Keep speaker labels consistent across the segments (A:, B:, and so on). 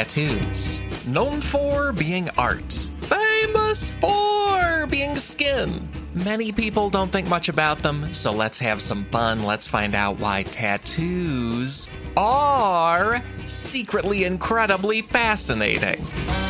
A: Tattoos, known for being art, famous for being skin. Many people don't think much about them, so let's have some fun. Let's find out why tattoos are secretly incredibly fascinating.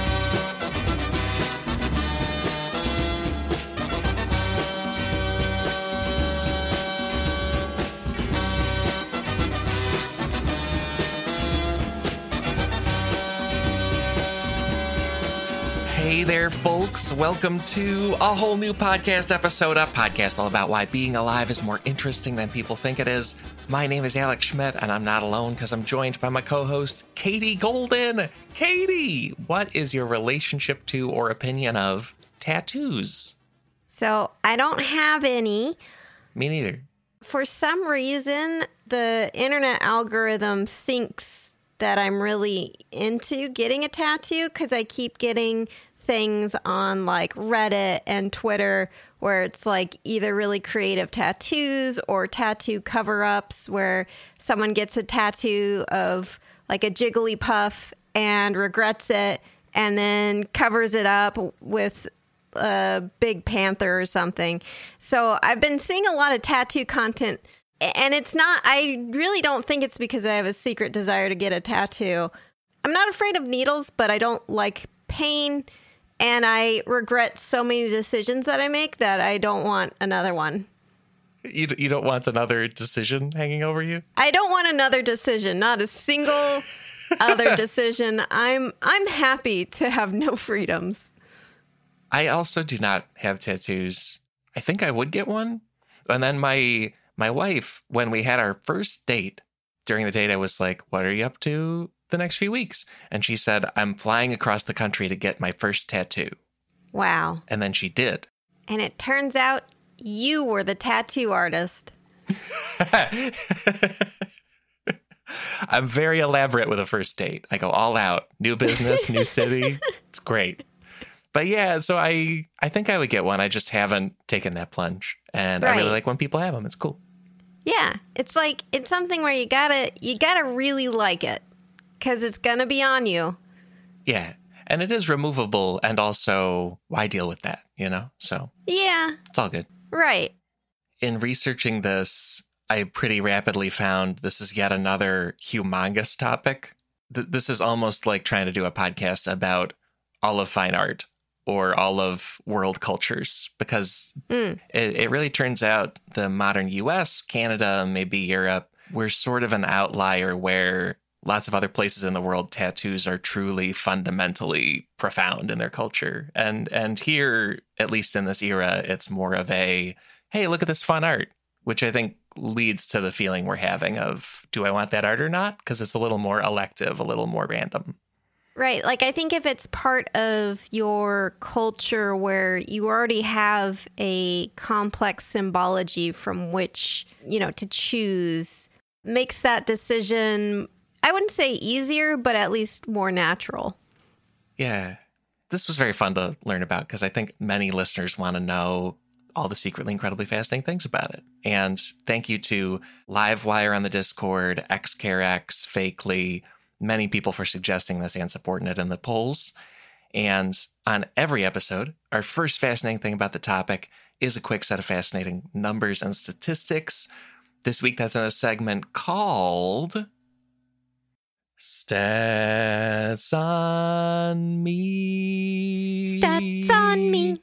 A: Hey there, folks. Welcome to a whole new podcast episode, a podcast all about why being alive is more interesting than people think it is. My name is Alex Schmidt, and I'm not alone because I'm joined by my co-host, Katie Golden. Katie, what is your relationship to or opinion of tattoos?
B: So I don't have any.
A: Me neither.
B: For some reason, the internet algorithm thinks that I'm really into getting a tattoo because I keep getting things on like Reddit and Twitter where it's like either really creative tattoos or tattoo cover-ups where someone gets a tattoo of like a Jigglypuff and regrets it and then covers it up with a big panther or something. So I've been seeing a lot of tattoo content, and it's not, I really don't think it's because I have a secret desire to get a tattoo. I'm not afraid of needles, but I don't like pain. And I regret so many decisions that I make that I don't want another one.
A: You don't want another decision hanging over you?
B: I don't want another decision, not a single other decision. I'm happy to have no freedoms.
A: I also do not have tattoos. I think I would get one. And then my wife, when we had our first date, during the date, I was like, what are you up to the next few weeks? And she said, I'm flying across the country to get my first tattoo.
B: Wow.
A: And then she did.
B: And it turns out you were the tattoo artist.
A: I'm very elaborate with a first date. I go all out. New business, new city. It's great. But yeah, so I think I would get one. I just haven't taken that plunge. And I really like when people have them. It's cool.
B: Yeah, it's like, it's something where you gotta really like it. Because it's going to be on you.
A: Yeah. And it is removable. And also, why deal with that, you know? So,
B: yeah,
A: it's all good.
B: Right.
A: In researching this, I pretty rapidly found this is yet another humongous topic. This is almost like trying to do a podcast about all of fine art or all of world cultures, because it really turns out the modern US, Canada, maybe Europe, we're sort of an outlier where lots of other places in the world, tattoos are truly fundamentally profound in their culture. And here, at least in this era, it's more of a, hey, look at this fun art, which I think leads to the feeling we're having of, do I want that art or not? Because it's a little more elective, a little more random.
B: Right. Like, I think if it's part of your culture where you already have a complex symbology from which, to choose, makes that decision, I wouldn't say easier, but at least more natural. Yeah.
A: This was very fun to learn about because I think many listeners want to know all the secretly incredibly fascinating things about it. And thank you to Livewire on the Discord, XCareX, Fakely, many people for suggesting this and supporting it in the polls. And on every episode, our first fascinating thing about the topic is a quick set of fascinating numbers and statistics. This week, that's in a segment called Stats on Me.
B: Stats on me.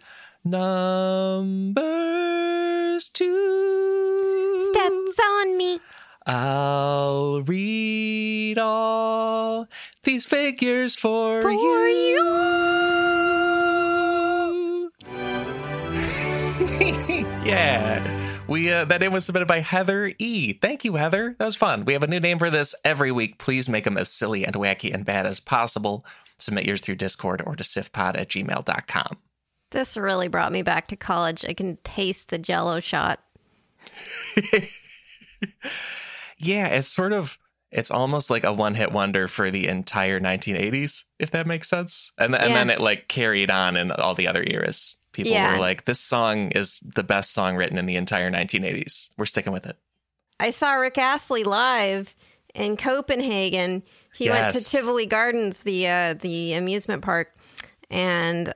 A: Numbers too.
B: Stats on me.
A: I'll read all these figures for you. Yeah. That name was submitted by Heather E. Thank you, Heather. That was fun. We have a new name for this every week. Please make them as silly and wacky and bad as possible. Submit yours through Discord or to sifpod@gmail.com.
B: This really brought me back to college. I can taste the Jell-O shot.
A: Yeah, it's almost like a one-hit wonder for the entire 1980s, if that makes sense. And then it like carried on in all the other eras. People were like, this song is the best song written in the entire 1980s. We're sticking with it.
B: I saw Rick Astley live in Copenhagen, He went to Tivoli Gardens, the amusement park, and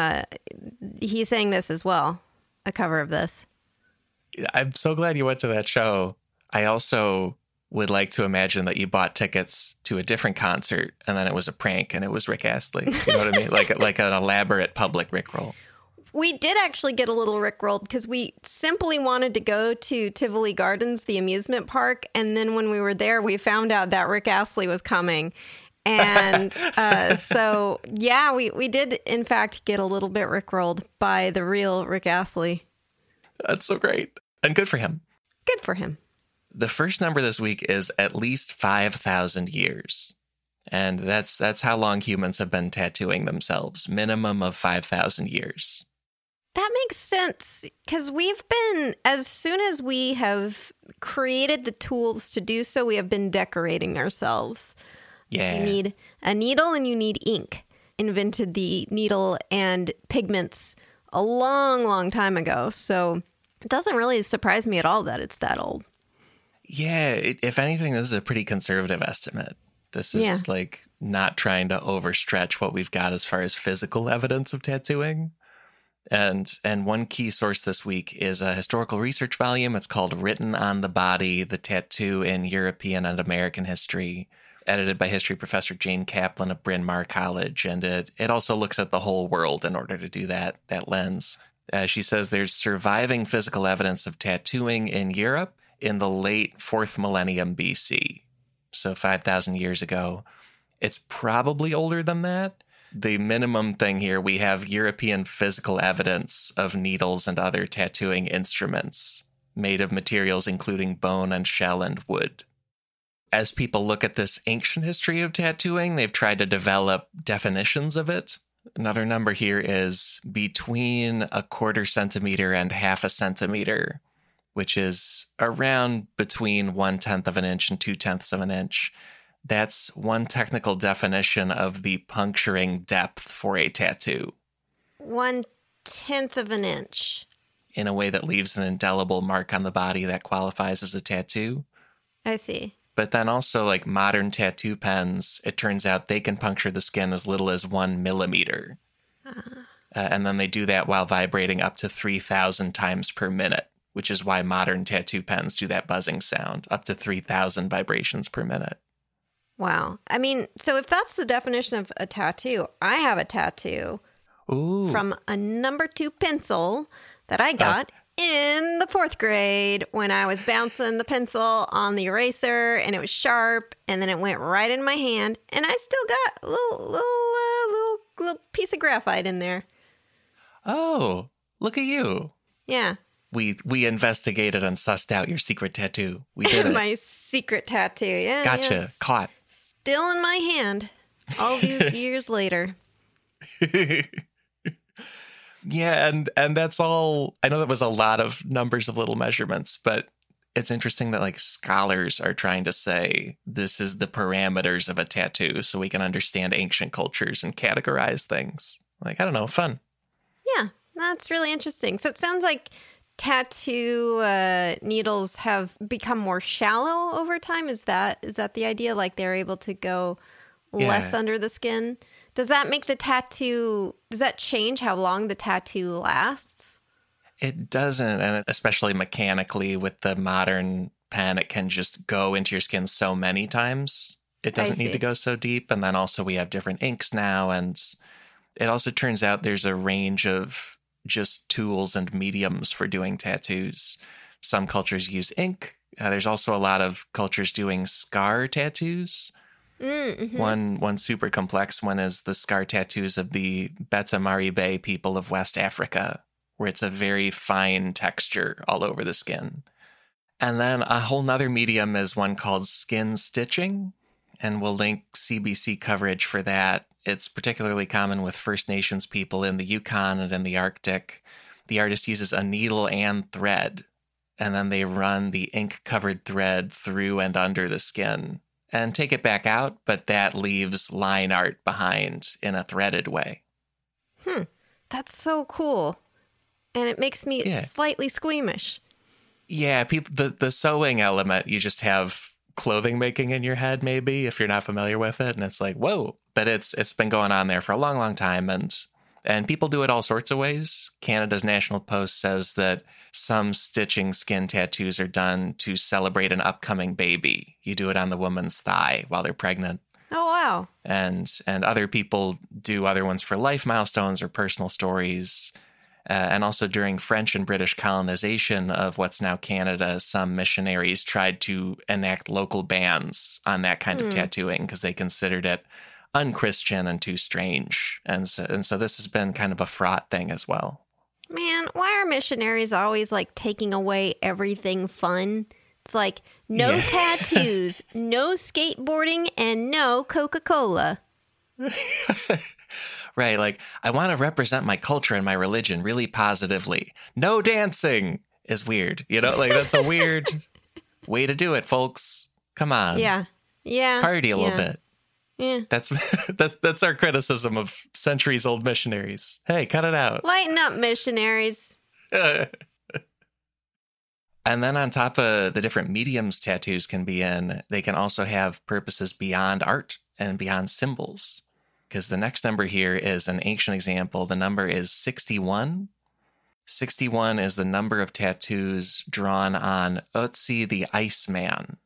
B: he sang this as well, a cover of this.
A: I'm so glad you went to that show. I also would like to imagine that you bought tickets to a different concert and then it was a prank and it was Rick Astley. You know what I mean? Like an elaborate public Rickroll.
B: We did actually get a little Rickrolled because we simply wanted to go to Tivoli Gardens, the amusement park. And then when we were there, we found out that Rick Astley was coming. And so, yeah, we did, in fact, get a little bit Rickrolled by the real Rick Astley.
A: That's so great. And good for him.
B: Good for him.
A: The first number this week is at least 5,000 years. And that's how long humans have been tattooing themselves. Minimum of 5,000 years.
B: That makes sense, because we've been, as soon as we have created the tools to do so, we have been decorating ourselves.
A: Yeah.
B: You need a needle and you need ink. Invented the needle and pigments a long, long time ago. So it doesn't really surprise me at all that it's that old.
A: Yeah, if anything, this is a pretty conservative estimate. This is like not trying to overstretch what we've got as far as physical evidence of tattooing. And one key source this week is a historical research volume. It's called Written on the Body, the Tattoo in European and American History, edited by history professor Jane Kaplan of Bryn Mawr College. And it also looks at the whole world in order to do that lens. She says there's surviving physical evidence of tattooing in Europe in the late 4th millennium BC. So 5,000 years ago. It's probably older than that. The minimum thing here, we have European physical evidence of needles and other tattooing instruments made of materials including bone and shell and wood. As people look at this ancient history of tattooing, they've tried to develop definitions of it. Another number here is between 1/4 centimeter and 1/2 centimeter, which is around between 1/10 of an inch and 2/10 of an inch. That's one technical definition of the puncturing depth for a tattoo.
B: 1/10 of an inch.
A: In a way that leaves an indelible mark on the body that qualifies as a tattoo.
B: I see.
A: But then also, like modern tattoo pens, it turns out they can puncture the skin as little as 1 millimeter. And then they do that while vibrating up to 3,000 times per minute, which is why modern tattoo pens do that buzzing sound, up to 3,000 vibrations per minute.
B: Wow. I mean, so if that's the definition of a tattoo, I have a tattoo from a number 2 pencil that I got in the 4th grade when I was bouncing the pencil on the eraser and it was sharp and then it went right in my hand and I still got a little piece of graphite in there.
A: Oh, look at you.
B: Yeah.
A: We investigated and sussed out your secret tattoo. We did it.
B: My secret tattoo. Yeah.
A: Gotcha.
B: Yeah.
A: Caught.
B: Still in my hand all these years later.
A: Yeah, and that's all. I know that was a lot of numbers of little measurements, but it's interesting that like scholars are trying to say this is the parameters of a tattoo so we can understand ancient cultures and categorize things. Like, I don't know, fun.
B: Yeah, that's really interesting. So it sounds like tattoo needles have become more shallow over time. Is that the idea? Like they're able to go less under the skin? Does that make the tattoo, does that change how long the tattoo lasts?
A: It doesn't, and especially mechanically with the modern pen, it can just go into your skin so many times. It doesn't need to go so deep. And then also we have different inks now. And it also turns out there's a range of just tools and mediums for doing tattoos. Some cultures use ink. There's also a lot of cultures doing scar tattoos. Mm-hmm. One super complex one is the scar tattoos of the Beta Maribe people of West Africa, where it's a very fine texture all over the skin. And then a whole nother medium is one called skin stitching, and we'll link CBC coverage for that. It's particularly common with First Nations people in the Yukon and in the Arctic. The artist uses a needle and thread, and then they run the ink-covered thread through and under the skin and take it back out, but that leaves line art behind in a threaded way.
B: That's so cool. And it makes me slightly squeamish.
A: Yeah, the sewing element, you just have clothing making in your head, maybe, if you're not familiar with it. And it's like, whoa, but it's been going on there for a long, long time. And people do it all sorts of ways. Canada's National Post says that some stitching skin tattoos are done to celebrate an upcoming baby. You do it on the woman's thigh while they're pregnant.
B: Oh, wow.
A: And other people do other ones for life milestones or personal stories. And also during French and British colonization of what's now Canada, some missionaries tried to enact local bans on that kind of tattooing because they considered it unchristian and too strange. And so this has been kind of a fraught thing as well.
B: Man, why are missionaries always like taking away everything fun? It's like no tattoos, no skateboarding, and no Coca-Cola.
A: Right, like, I want to represent my culture and my religion really positively. No dancing is weird. You know, like, that's a weird way to do it, folks. Come on.
B: Yeah.
A: Party a little bit.
B: Yeah.
A: That's our criticism of centuries-old missionaries. Hey, cut it out.
B: Lighten up, missionaries.
A: And then on top of the different mediums tattoos can be in, they can also have purposes beyond art and beyond symbols. Because the next number here is an ancient example. The number is 61. 61 is the number of tattoos drawn on Ötzi the Iceman,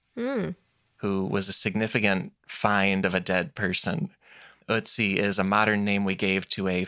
A: who was a significant find of a dead person. Ötzi is a modern name we gave to a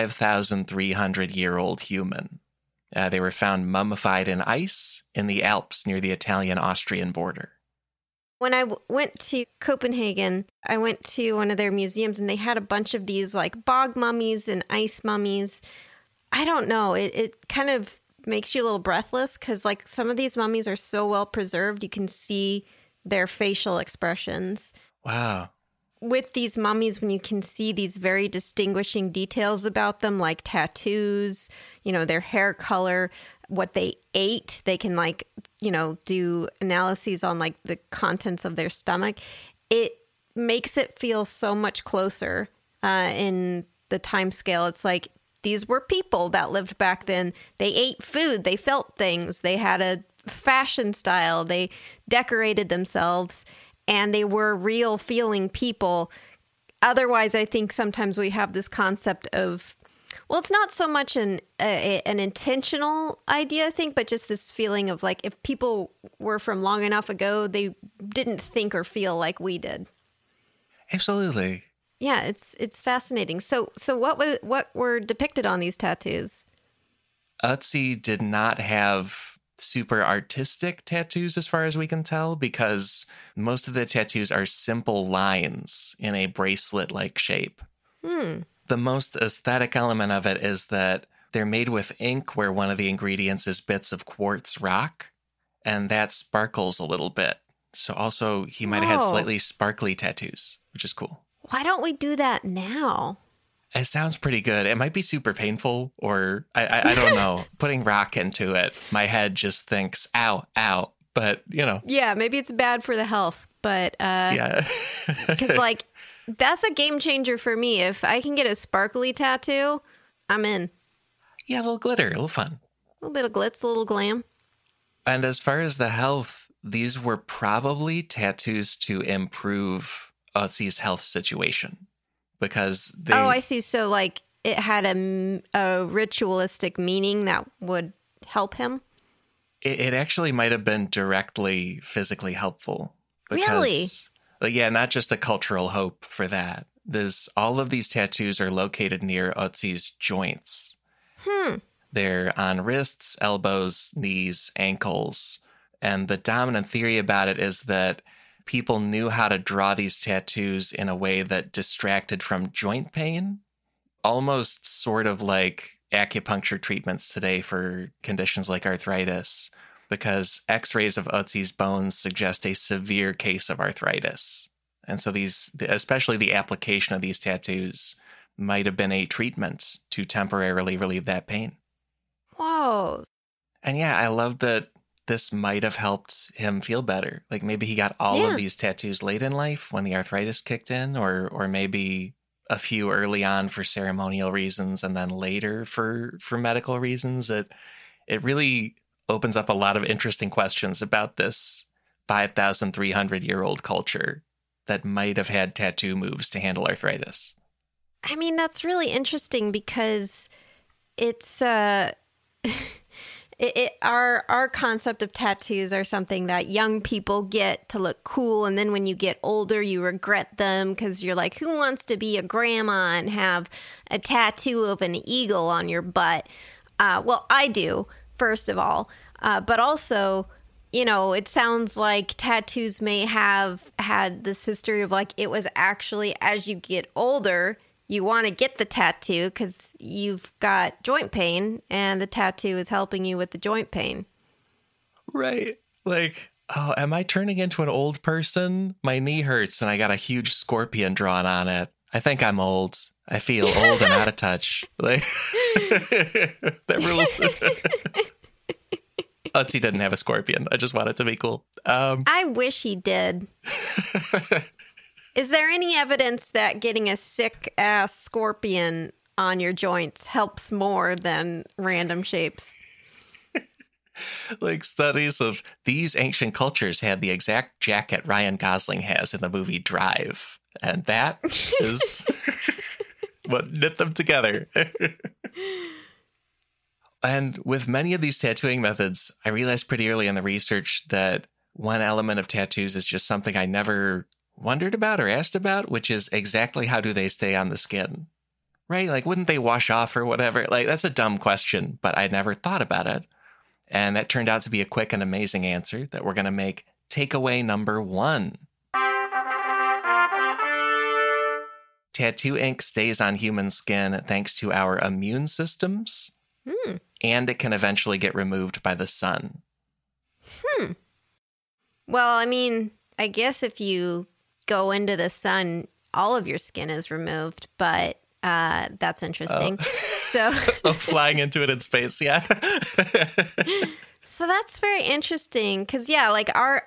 A: 5,300-year-old human. They were found mummified in ice in the Alps near the Italian-Austrian border.
B: When I went to Copenhagen, I went to one of their museums and they had a bunch of these like bog mummies and ice mummies. I don't know. It kind of makes you a little breathless because like some of these mummies are so well preserved. You can see their facial expressions.
A: Wow.
B: With these mummies, when you can see these very distinguishing details about them, like tattoos, you know, their hair color, what they ate, they can like, you know, do analyses on like the contents of their stomach. It makes it feel so much closer in the time scale. It's like these were people that lived back then. They ate food, they felt things, they had a fashion style, they decorated themselves, and they were real feeling people. Otherwise, I think sometimes we have this concept of, well, it's not so much an intentional idea, I think, but just this feeling of like if people were from long enough ago, they didn't think or feel like we did.
A: Absolutely.
B: Yeah, it's fascinating. So what were depicted on these tattoos?
A: Ötzi did not have super artistic tattoos as far as we can tell, because most of the tattoos are simple lines in a bracelet-like shape. The most aesthetic element of it is that they're made with ink where one of the ingredients is bits of quartz rock, and that sparkles a little bit. So also he might have had slightly sparkly tattoos, which is cool.
B: Why don't we do that now?
A: It sounds pretty good. It might be super painful, or I don't know. Putting rock into it, my head just thinks, ow, ow. But, you know.
B: Yeah, maybe it's bad for the health, but
A: yeah.
B: Because, like, that's a game changer for me. If I can get a sparkly tattoo, I'm in.
A: Yeah, a little glitter, a little fun.
B: A little bit of glitz, a little glam.
A: And as far as the health, these were probably tattoos to improve Ötzi's health situation. Because they...
B: Oh, I see. So, like, it had a ritualistic meaning that would help him?
A: It actually might have been directly physically helpful. Because,
B: really?
A: Yeah, not just a cultural hope for that. All of these tattoos are located near Ötzi's joints. They're on wrists, elbows, knees, ankles. And the dominant theory about it is that people knew how to draw these tattoos in a way that distracted from joint pain, almost sort of like acupuncture treatments today for conditions like arthritis, because x-rays of Ötzi's bones suggest a severe case of arthritis. And so especially the application of these tattoos might have been a treatment to temporarily relieve that pain.
B: Whoa.
A: And yeah, I love that this might have helped him feel better. Like maybe he got all of these tattoos late in life when the arthritis kicked in, or maybe a few early on for ceremonial reasons and then later for medical reasons. It really opens up a lot of interesting questions about this 5,300-year-old culture that might have had tattoo moves to handle arthritis.
B: I mean, that's really interesting because it's our concept of tattoos are something that young people get to look cool, and then when you get older, you regret them because you're like, who wants to be a grandma and have a tattoo of an eagle on your butt? Well, I do, first of all, but also, you know, it sounds like tattoos may have had this history of like, it was actually as you get older, you want to get the tattoo because you've got joint pain and the tattoo is helping you with the joint pain.
A: Right. Like, oh, am I turning into an old person? My knee hurts and I got a huge scorpion drawn on it. I think I'm old. I feel old and out of touch. Like, that rules. Utsi didn't have a scorpion. I just want it to be cool.
B: I wish he did. Is there any evidence that getting a sick-ass scorpion on your joints helps more than random shapes?
A: Like studies of these ancient cultures had the exact jacket Ryan Gosling has in the movie Drive. And that is what knit them together. And with many of these tattooing methods, I realized pretty early in the research that one element of tattoos is just something I never wondered about or asked about, which is exactly how do they stay on the skin, right? Like, wouldn't they wash off or whatever? Like, that's a dumb question, but I never thought about it. And that turned out to be a quick and amazing answer that we're going to make takeaway number 1. Tattoo ink stays on human skin thanks to our immune systems, and it can eventually get removed by the sun.
B: Well, I mean, I guess if you go into the sun, all of your skin is removed, but that's interesting. So
A: flying into it in space, yeah.
B: So that's very interesting because, yeah, like our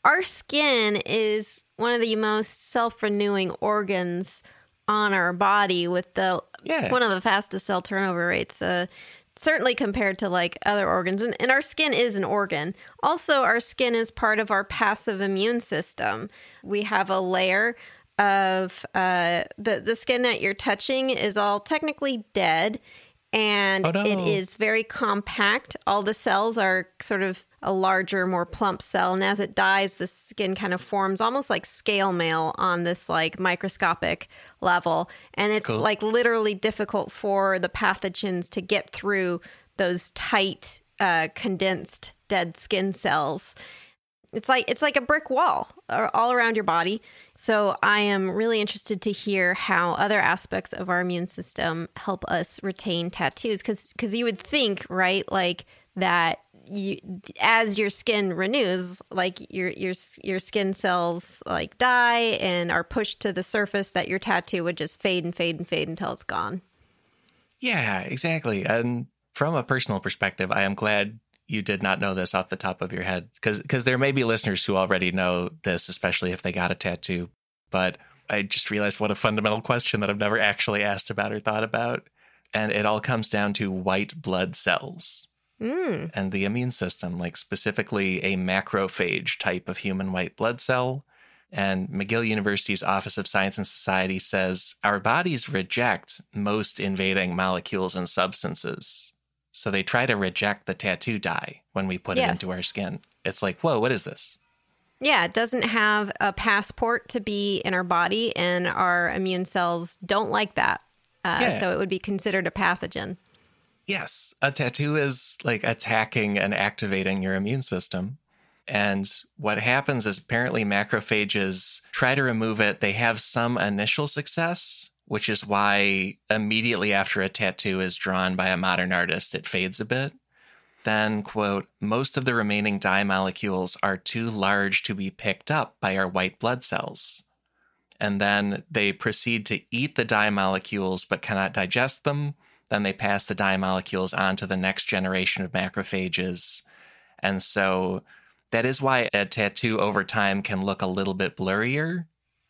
B: skin is one of the most self-renewing organs on our body with one of the fastest cell turnover rates, certainly compared to like other organs. And our skin is an organ. Also, our skin is part of our passive immune system. We have a layer of the skin that you're touching is all technically dead. And it is very compact. All the cells are sort of a larger, more plump cell. And as it dies, the skin kind of forms almost like scale mail on this like microscopic level. And it's like literally difficult for the pathogens to get through those tight, condensed, dead skin cells. It's like a brick wall all around your body. So I am really interested to hear how other aspects of our immune system help us retain tattoos. Because you would think, right, like that as your skin renews, like your skin cells like die and are pushed to the surface, that your tattoo would just fade and fade and fade until it's gone.
A: Yeah, exactly. And from a personal perspective, I am glad you did not know this off the top of your head, because there may be listeners who already know this, especially if they got a tattoo. But I just realized what a fundamental question that I've never actually asked about or thought about. And it all comes down to white blood cells and the immune system, like specifically a macrophage type of human white blood cell. And McGill University's Office of Science and Society says our bodies reject most invading molecules and substances. So they try to reject the tattoo dye when we put it into our skin. It's like, whoa, what is this?
B: Yeah, it doesn't have a passport to be in our body, and our immune cells don't like that. So it would be considered a pathogen.
A: Yes, a tattoo is like attacking and activating your immune system. And what happens is apparently macrophages try to remove it. They have some initial success, which is why immediately after a tattoo is drawn by a modern artist, it fades a bit. Then, quote, most of the remaining dye molecules are too large to be picked up by our white blood cells. And then they proceed to eat the dye molecules but cannot digest them. Then they pass the dye molecules on to the next generation of macrophages. And so that is why a tattoo over time can look a little bit blurrier.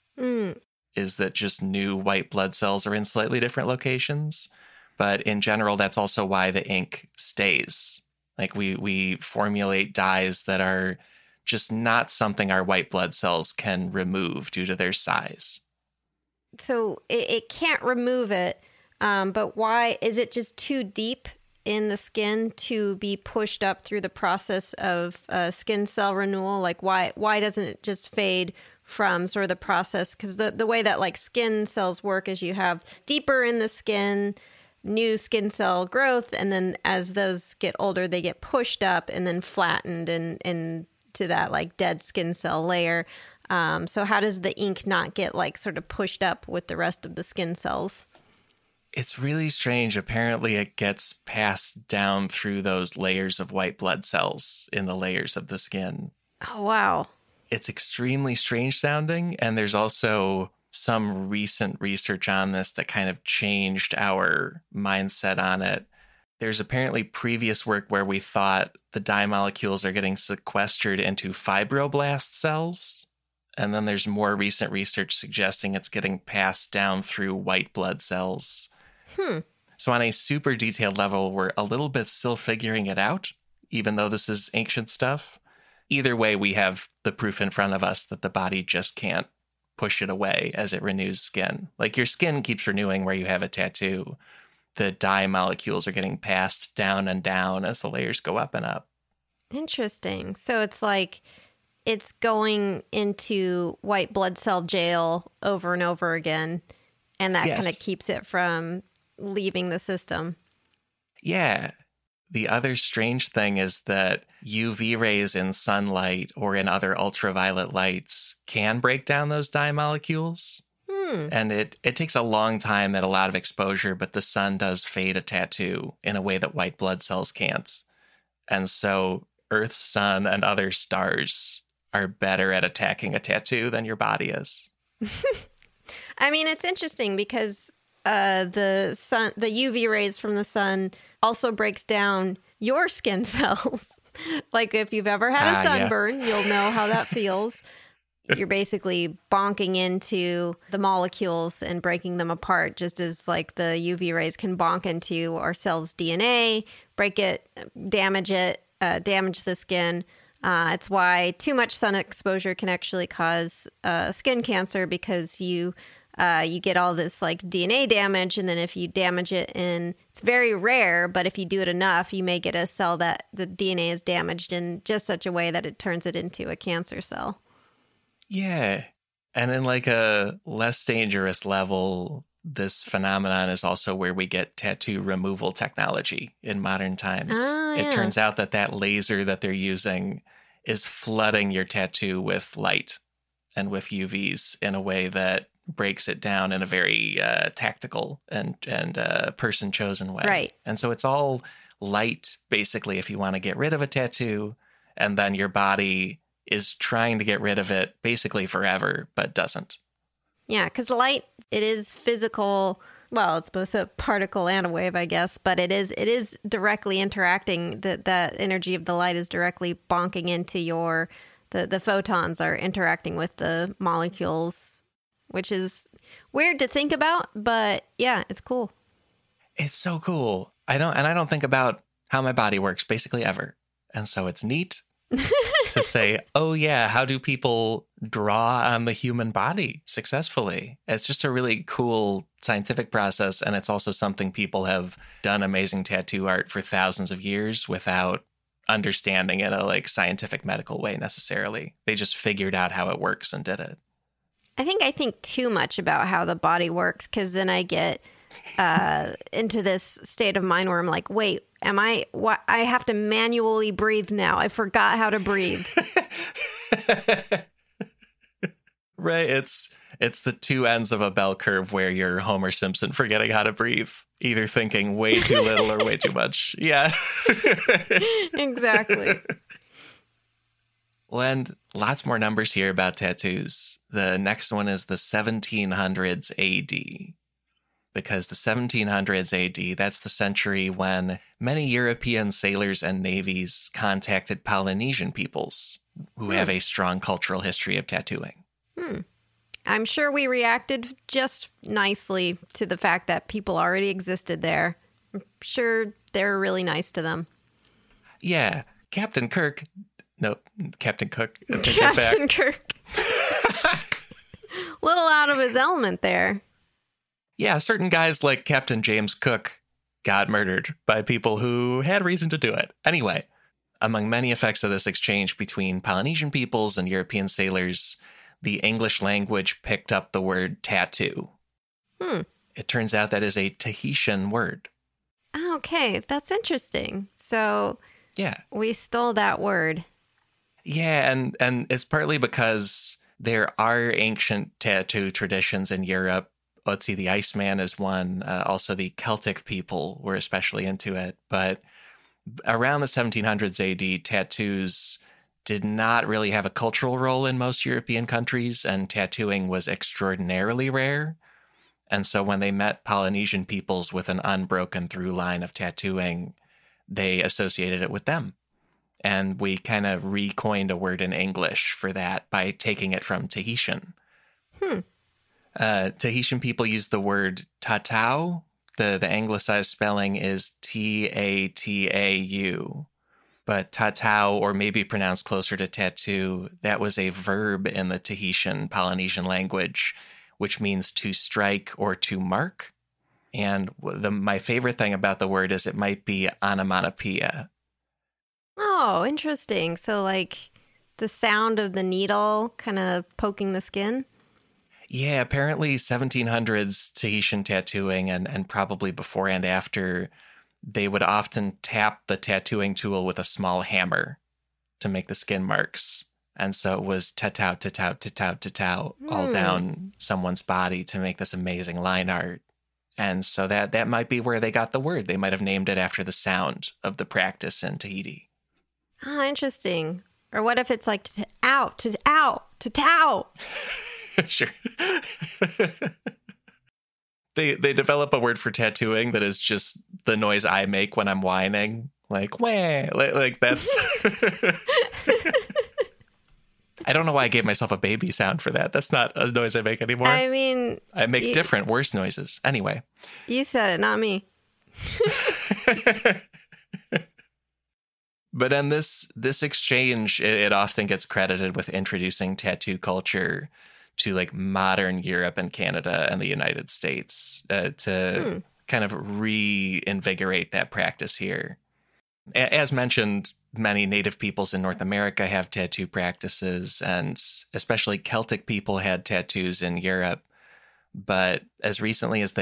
A: Is that just new white blood cells are in slightly different locations. But in general, that's also why the ink stays. Like we formulate dyes that are just not something our white blood cells can remove due to their size.
B: So it can't remove it, but why? Is it just too deep in the skin to be pushed up through the process of skin cell renewal? Like why doesn't it just fade from sort of the process? Because the way that like skin cells work is you have deeper in the skin, new skin cell growth, and then as those get older, they get pushed up and then flattened and to that like dead skin cell layer. So how does the ink not get like sort of pushed up with the rest of the skin cells?
A: It's really strange. Apparently, it gets passed down through those layers of white blood cells in the layers of the skin.
B: Oh, wow.
A: It's extremely strange sounding. And there's also some recent research on this that kind of changed our mindset on it. There's apparently previous work where we thought the dye molecules are getting sequestered into fibroblast cells. And then there's more recent research suggesting it's getting passed down through white blood cells. So on a super detailed level, we're a little bit still figuring it out, even though this is ancient stuff. Either way, we have the proof in front of us that the body just can't push it away as it renews skin. Like your skin keeps renewing where you have a tattoo. The dye molecules are getting passed down and down as the layers go up and up.
B: Interesting. So it's like it's going into white blood cell jail over and over again, and that kind of keeps it from leaving the system.
A: Yeah. The other strange thing is that UV rays in sunlight or in other ultraviolet lights can break down those dye molecules. And it takes a long time at a lot of exposure, but the sun does fade a tattoo in a way that white blood cells can't. And so Earth's sun and other stars are better at attacking a tattoo than your body is.
B: I mean, it's interesting because the UV rays from the sun also breaks down your skin cells. Like if you've ever had a sunburn, you'll know how that feels. You're basically bonking into the molecules and breaking them apart, just as like the UV rays can bonk into our cell's DNA, break it, damage the skin. It's why too much sun exposure can actually cause skin cancer, because you get all this like DNA damage, and then if you damage it it's very rare, but if you do it enough, you may get a cell that the DNA is damaged in just such a way that it turns it into a cancer cell.
A: Yeah. And in like a less dangerous level, this phenomenon is also where we get tattoo removal technology in modern times. It turns out that laser that they're using is flooding your tattoo with light and with UVs in a way that breaks it down in a very tactical and person-chosen way.
B: Right.
A: And so it's all light, basically, if you want to get rid of a tattoo, and then your body is trying to get rid of it basically forever, but doesn't.
B: Yeah, because light, it is physical. Well, it's both a particle and a wave, I guess, but it is directly interacting. That energy of the light is directly bonking into the photons are interacting with the molecules, which is weird to think about, but yeah, it's cool.
A: It's so cool. I don't think about how my body works basically ever. And so it's neat to say, oh yeah, how do people draw on the human body successfully? It's just a really cool scientific process. And it's also something people have done amazing tattoo art for thousands of years without understanding in a like scientific medical way necessarily. They just figured out how it works and did it.
B: I think too much about how the body works, because then I get into this state of mind where I'm like, wait, I have to manually breathe now. I forgot how to breathe.
A: Right. It's the two ends of a bell curve where you're Homer Simpson forgetting how to breathe, either thinking way too little or way too much. Yeah.
B: Exactly.
A: Well, and lots more numbers here about tattoos. The next one is the 1700s AD. Because the 1700s AD, that's the century when many European sailors and navies contacted Polynesian peoples who have a strong cultural history of tattooing.
B: I'm sure we reacted just nicely to the fact that people already existed there. I'm sure they were really nice to them.
A: Yeah, Captain Kirk Nope. Captain Cook. I take it back.
B: Captain Kirk. Little out of his element there.
A: Yeah, certain guys like Captain James Cook got murdered by people who had reason to do it. Anyway, among many effects of this exchange between Polynesian peoples and European sailors, the English language picked up the word tattoo. It turns out that is a Tahitian word.
B: Okay, that's interesting. So
A: Yeah.
B: we stole that word.
A: Yeah, and it's partly because there are ancient tattoo traditions in Europe. Let's see, the Iceman is one. Also, the Celtic people were especially into it. But around the 1700s AD, tattoos did not really have a cultural role in most European countries, and tattooing was extraordinarily rare. And so when they met Polynesian peoples with an unbroken through line of tattooing, they associated it with them. And we kind of recoined a word in English for that by taking it from Tahitian. Tahitian people use the word tatau. The anglicized spelling is Tatau. But tatau, or maybe pronounced closer to tattoo, that was a verb in the Tahitian Polynesian language, which means to strike or to mark. And my favorite thing about the word is it might be onomatopoeia.
B: Oh, interesting. So like the sound of the needle kind of poking the skin?
A: Yeah, apparently 1700s Tahitian tattooing and probably before and after, they would often tap the tattooing tool with a small hammer to make the skin marks. And so it was tatau, tatau, tatau, tatau all down someone's body to make this amazing line art. And so that might be where they got the word. They might have named it after the sound of the practice in Tahiti.
B: Oh, interesting. Or what if it's like out, to out, to tau?
A: Sure. They develop a word for tattooing that is just the noise I make when I'm whining. Like, wah. Like that's... I don't know why I gave myself a baby sound for that. That's not a noise I make anymore.
B: I mean...
A: I make different, worse noises. Anyway.
B: You said it, not me.
A: But in this exchange, it often gets credited with introducing tattoo culture to like modern Europe and Canada and the United States to kind of reinvigorate that practice here. As mentioned, many native peoples in North America have tattoo practices, and especially Celtic people had tattoos in Europe. But as recently as the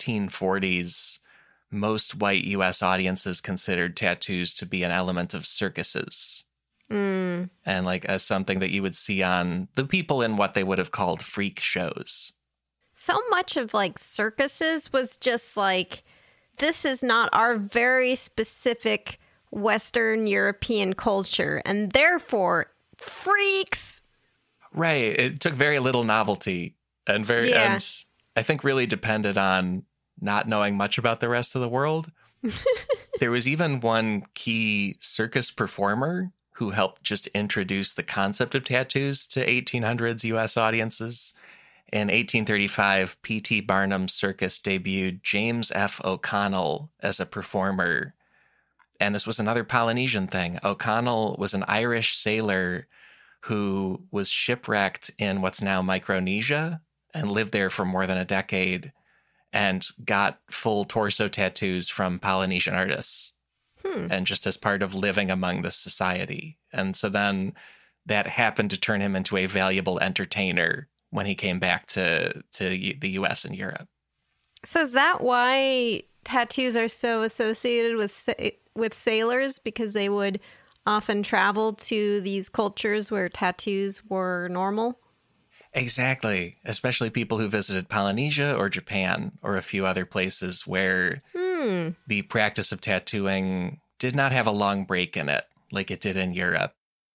A: 1840s, most white U.S. audiences considered tattoos to be an element of circuses. And like as something that you would see on the people in what they would have called freak shows.
B: So much of like circuses was just like, this is not our very specific Western European culture, and therefore freaks.
A: Right. It took very little novelty and and I think really depended on not knowing much about the rest of the world. There was even one key circus performer who helped just introduce the concept of tattoos to 1800s U.S. audiences. In 1835, P.T. Barnum's circus debuted James F. O'Connell as a performer. And this was another Polynesian thing. O'Connell was an Irish sailor who was shipwrecked in what's now Micronesia and lived there for more than a decade and got full torso tattoos from Polynesian artists. And just as part of living among this society. And so then that happened to turn him into a valuable entertainer when he came back to the U.S. and Europe.
B: So is that why tattoos are so associated with sailors? Because they would often travel to these cultures where tattoos were normal?
A: Exactly. Especially people who visited Polynesia or Japan or a few other places where the practice of tattooing did not have a long break in it like it did in Europe.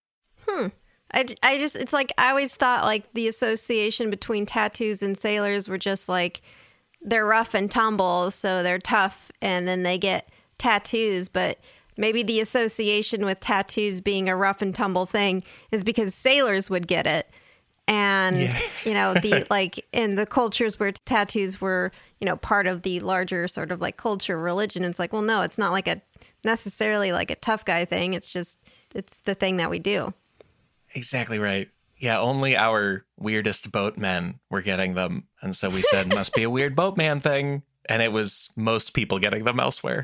B: It's like, I always thought like the association between tattoos and sailors were just like, they're rough and tumble, so they're tough, and then they get tattoos. But maybe the association with tattoos being a rough and tumble thing is because sailors would get it. And, you know, the like in the cultures where tattoos were, you know, part of the larger sort of like culture, religion, it's like, well, no, it's not like necessarily like a tough guy thing. It's just, It's the thing that we do.
A: Exactly right. Yeah, only our weirdest boatmen were getting them. And so we said, must be a weird boatman thing. And it was most people getting them elsewhere.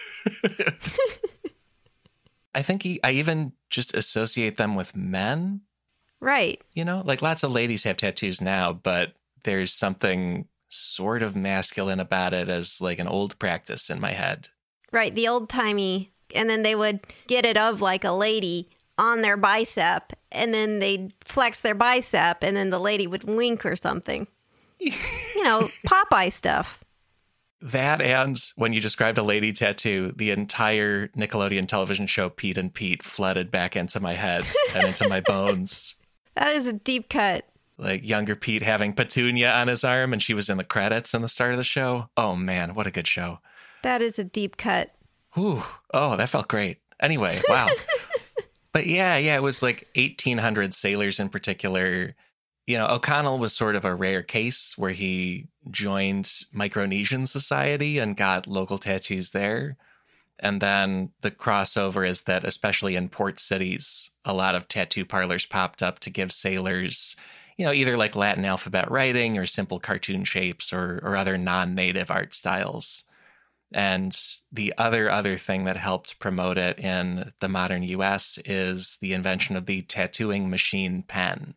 A: I think I even just associate them with men.
B: Right.
A: You know, like lots of ladies have tattoos now, but there's something sort of masculine about it as like an old practice in my head.
B: Right. The old timey. And then they would get it of like a lady on their bicep, and then they'd flex their bicep, and then the lady would wink or something. You know, Popeye stuff.
A: That, and when you described a lady tattoo, the entire Nickelodeon television show Pete and Pete flooded back into my head and into my bones.
B: That is a deep cut.
A: Like younger Pete having Petunia on his arm, and she was in the credits in the start of the show. Oh man, what a good show.
B: That is a deep cut.
A: Ooh, oh, that felt great. Anyway, wow. But yeah, it was like 1800 sailors in particular. You know, O'Connell was sort of a rare case where he joined Micronesian society and got local tattoos there. And then the crossover is that, especially in port cities, a lot of tattoo parlors popped up to give sailors, you know, either like Latin alphabet writing or simple cartoon shapes or other non-native art styles. And the other thing that helped promote it in the modern US is the invention of the tattooing machine pen.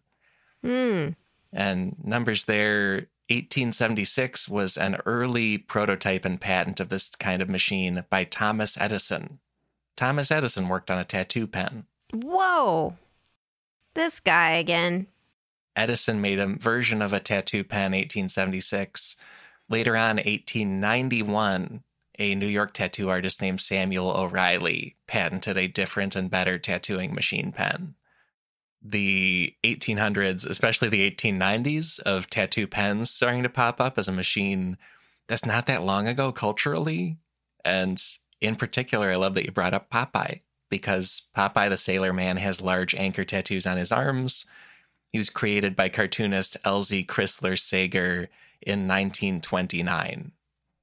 A: And numbers there, 1876 was an early prototype and patent of this kind of machine by Thomas Edison. Thomas Edison worked on a tattoo pen.
B: Whoa. This guy again.
A: Edison made a version of a tattoo pen 1876. Later on, 1891, a New York tattoo artist named Samuel O'Reilly patented a different and better tattooing machine pen. The 1800s, especially the 1890s, of tattoo pens starting to pop up as a machine that's not that long ago culturally. And in particular, I love that you brought up Popeye, because Popeye the Sailor Man has large anchor tattoos on his arms. He was created by cartoonist Elzie Chrysler Sager in 1929.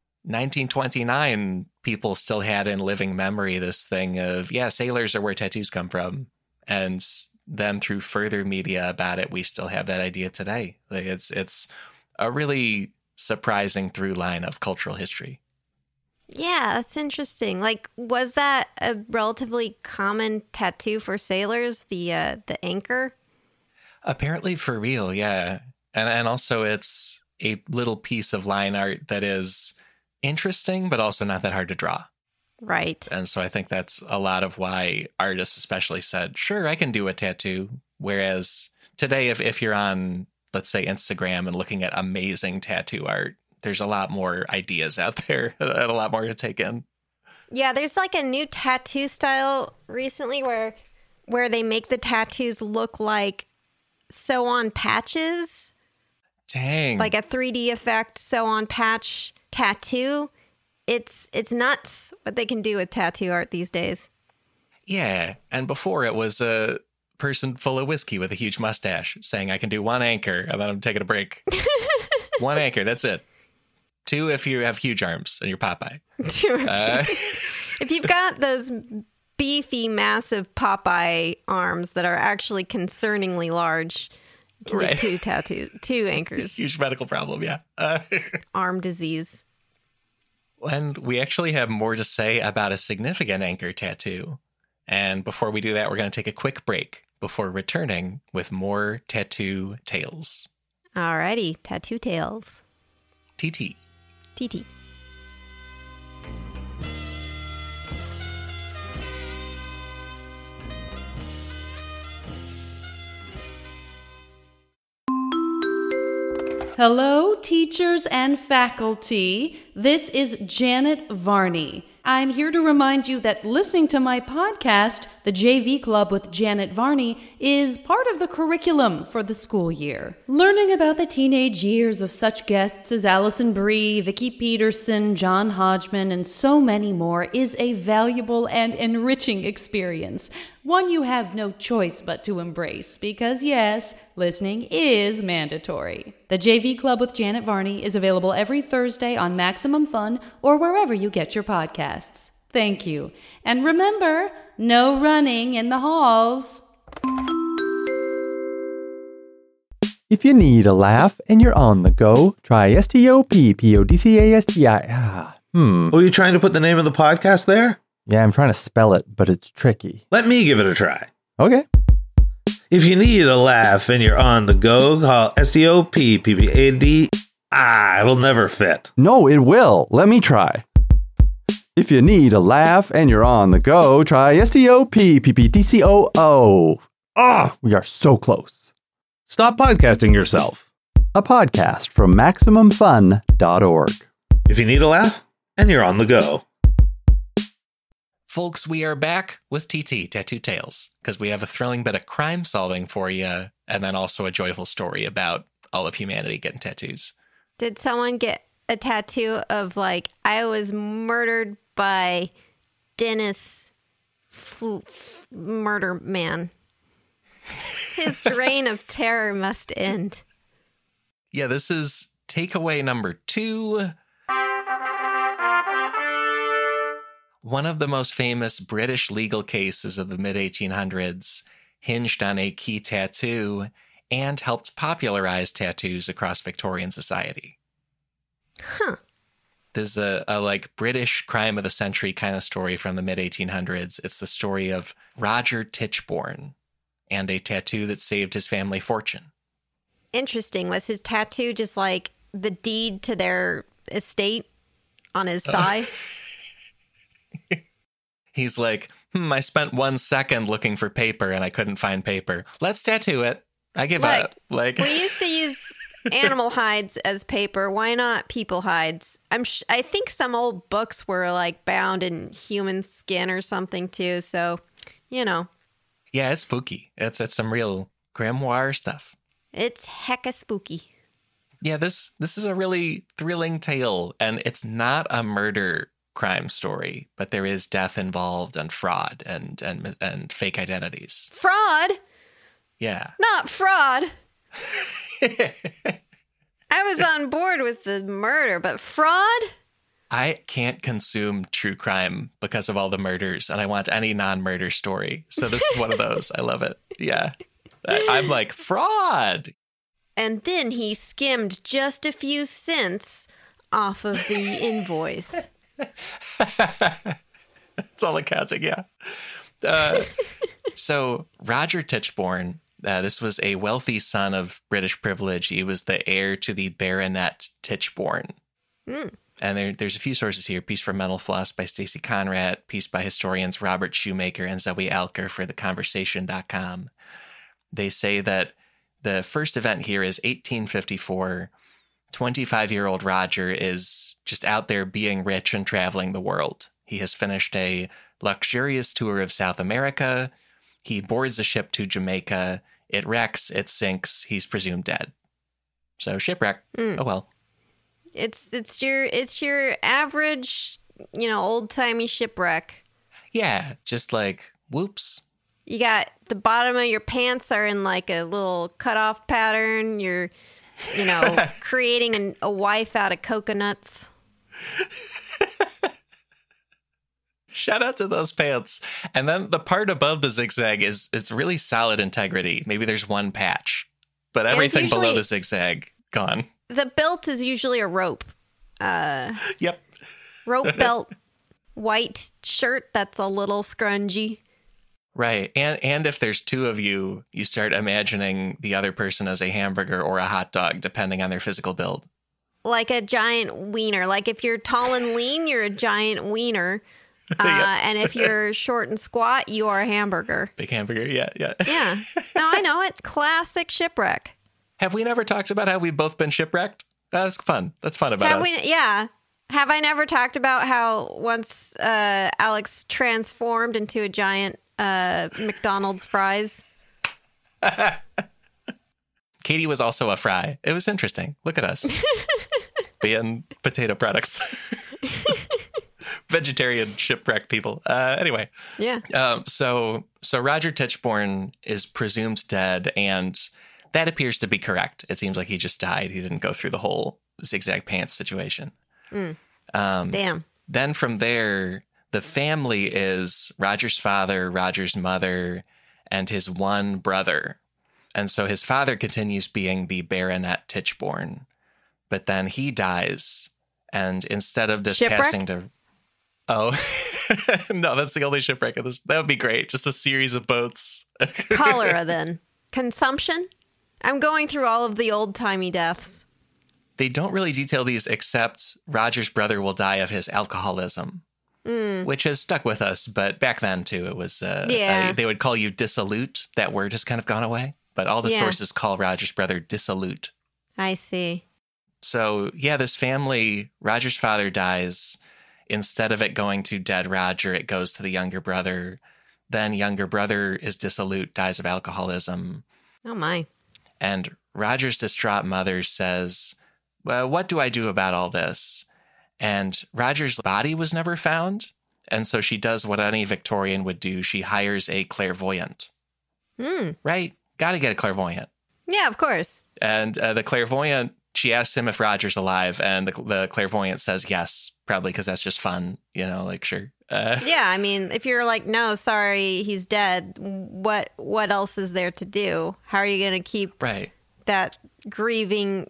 A: 1929, people still had in living memory this thing of, yeah, sailors are where tattoos come from. And then through further media about it, we still have that idea today. Like it's a really surprising through line of cultural history.
B: Yeah, that's interesting. Like, was that a relatively common tattoo for sailors, the anchor?
A: Apparently for real, yeah. And also it's a little piece of line art that is interesting, but also not that hard to draw.
B: Right.
A: And so I think that's a lot of why artists especially said, sure, I can do a tattoo. Whereas today, if you're on, let's say, Instagram and looking at amazing tattoo art, there's a lot more ideas out there and a lot more to take in.
B: Yeah, there's like a new tattoo style recently where they make the tattoos look like sew-on patches.
A: Dang.
B: Like a 3D effect sew-on patch tattoo. It's nuts what they can do with tattoo art these days.
A: Yeah, and before it was a person full of whiskey with a huge mustache saying, I can do one anchor, and then I'm taking a break. One anchor, that's it. 2 if you have huge arms and you're Popeye.
B: If you've got those beefy, massive Popeye arms that are actually concerningly large, you can do 2 anchors.
A: Huge medical problem, yeah.
B: Arm disease.
A: And we actually have more to say about a significant anchor tattoo. And before we do that, we're going to take a quick break before returning with more tattoo tales.
B: Alrighty, tattoo tales.
A: TT.
B: TT.
C: Hello, teachers and faculty. This is Janet Varney. I'm here to remind you that listening to my podcast, The JV Club with Janet Varney, is part of the curriculum for the school year. Learning about the teenage years of such guests as Allison Brie, Vicki Peterson, John Hodgman, and so many more is a valuable and enriching experience. One you have no choice but to embrace because, yes, listening is mandatory. The JV Club with Janet Varney is available every Thursday on Maximum Fun or wherever you get your podcasts. Thank you. And remember, no running in the halls.
D: If you need a laugh and you're on the go, try STOPPODCASTI.
E: Were you trying to put the name of the podcast there?
D: Yeah, I'm trying to spell it, but it's tricky.
E: Let me give it a try.
D: Okay.
E: If you need a laugh and you're on the go, call STOPPPAD. It'll never fit.
D: No, it will. Let me try. If you need a laugh and you're on the go, try STOPPPDCOO. We are so close.
E: Stop podcasting yourself.
D: A podcast from MaximumFun.org.
E: If you need a laugh and you're on the go.
A: Folks, we are back with TT, Tattoo Tales, because we have a thrilling bit of crime solving for you, and then also a joyful story about all of humanity getting tattoos.
B: Did someone get a tattoo of, like, I was murdered by Dennis Murder Man? His reign of terror must end.
A: Yeah, this is takeaway number 2. One of the most famous British legal cases of the mid-1800s hinged on a key tattoo and helped popularize tattoos across Victorian society.
B: Huh.
A: There's a like British crime of the century kind of story from the mid-1800s. It's the story of Roger Tichborne and a tattoo that saved his family fortune.
B: Interesting. Was his tattoo just like the deed to their estate on his thigh?
A: He's like, I spent 1 second looking for paper and I couldn't find paper. Let's tattoo it. I give up. Like,
B: we used to use animal hides as paper. Why not people hides? I think some old books were like bound in human skin or something too. So, you know.
A: Yeah, it's spooky. It's some real grimoire stuff.
B: It's hecka spooky.
A: Yeah, this is a really thrilling tale, and it's not a murder crime story, but there is death involved and fraud and fake identities.
B: Fraud?
A: Yeah.
B: Not fraud. I was on board with the murder, but fraud?
A: I can't consume true crime because of all the murders, and I want any non-murder story. So this is one of those. I love it. Yeah. I'm like, fraud.
B: And then he skimmed just a few cents off of the invoice.
A: That's all accounting, yeah. So Roger Tichborne, this was a wealthy son of British privilege. He was the heir to the Baronet Tichborne. And there's a few sources here. Piece from Mental Floss by Stacey Conrad, piece by historians Robert Shoemaker and Zoe Alker for theconversation.com. They say that the first event here is 1854. 25-year-old Roger is just out there being rich and traveling the world. He has finished a luxurious tour of South America. He boards a ship to Jamaica. It wrecks, it sinks. He's presumed dead. So shipwreck. Oh well.
B: It's your average, old-timey shipwreck.
A: Yeah, just like whoops.
B: You got the bottom of your pants are in like a little cutoff pattern. You're creating a wife out of coconuts.
A: Shout out to those pants. And then the part above the zigzag it's really solid integrity. Maybe there's one patch, but everything below the zigzag gone.
B: The belt is usually a rope.
A: Yep.
B: Rope belt, white shirt that's a little scrungy.
A: Right. And if there's two of you, you start imagining the other person as a hamburger or a hot dog, depending on their physical build.
B: Like a giant wiener. Like if you're tall and lean, you're a giant wiener. And if you're short and squat, you are a hamburger.
A: Big hamburger. Yeah.
B: Yeah. No, I know it. Classic shipwreck.
A: Have we never talked about how we've both been shipwrecked? That's fun. That's fun about us.
B: Yeah. Have I never talked about how once Alex transformed into a giant McDonald's fries?
A: Katie was also a fry. It was interesting. Look at us. Being potato products. Vegetarian shipwreck people. Anyway.
B: Yeah.
A: So Roger Tichborne is presumed dead, and that appears to be correct. It seems like he just died. He didn't go through the whole zigzag pants situation.
B: Damn.
A: Then from there, The family is Roger's father, Roger's mother, and his one brother. And so his father continues being the Baronet Tichborne. But then he dies. And instead of this
B: Shipwreck?
A: passing to... Oh, no, that's the only shipwreck of this. That would be great. Just a series of boats.
B: Cholera, then. Consumption? I'm going through all of the old-timey deaths.
A: They don't really detail these except Roger's brother will die of his alcoholism, which has stuck with us. But back then, too, it was, they would call you dissolute. That word has kind of gone away. But all the sources call Roger's brother dissolute.
B: I see.
A: So, yeah, this family, Roger's father dies. Instead of it going to dead Roger, it goes to the younger brother. Then younger brother is dissolute, dies of alcoholism.
B: Oh, my.
A: And Roger's distraught mother says, well, what do I do about all this? And Roger's body was never found. And so she does what any Victorian would do. She hires a clairvoyant. Right? Got to get a clairvoyant.
B: Yeah, of course.
A: And the clairvoyant, she asks him if Roger's alive. And the clairvoyant says yes, probably because that's just fun. You know, like, sure.
B: Yeah, I mean, if you're like, no, sorry, he's dead, what else is there to do? How are you going to keep that grieving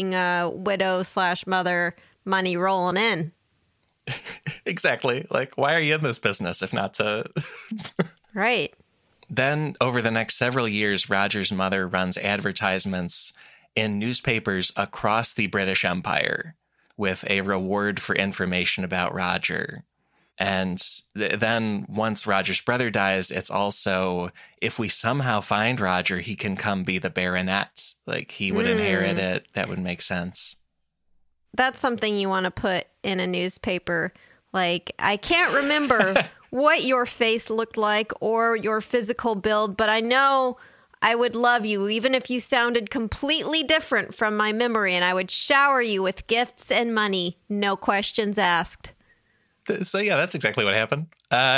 B: widow/mother money rolling in?
A: Exactly. Like, why are you in this business if not to...
B: Right.
A: Then, over the next several years, Roger's mother runs advertisements in newspapers across the British Empire with a reward for information about Roger. And then once Roger's brother dies, it's also, if we somehow find Roger, he can come be the baronet. Like, he would inherit it. That would make sense.
B: That's something you want to put in a newspaper. Like, I can't remember what your face looked like or your physical build, but I know I would love you even if you sounded completely different from my memory, and I would shower you with gifts and money, no questions asked.
A: So yeah, that's exactly what happened.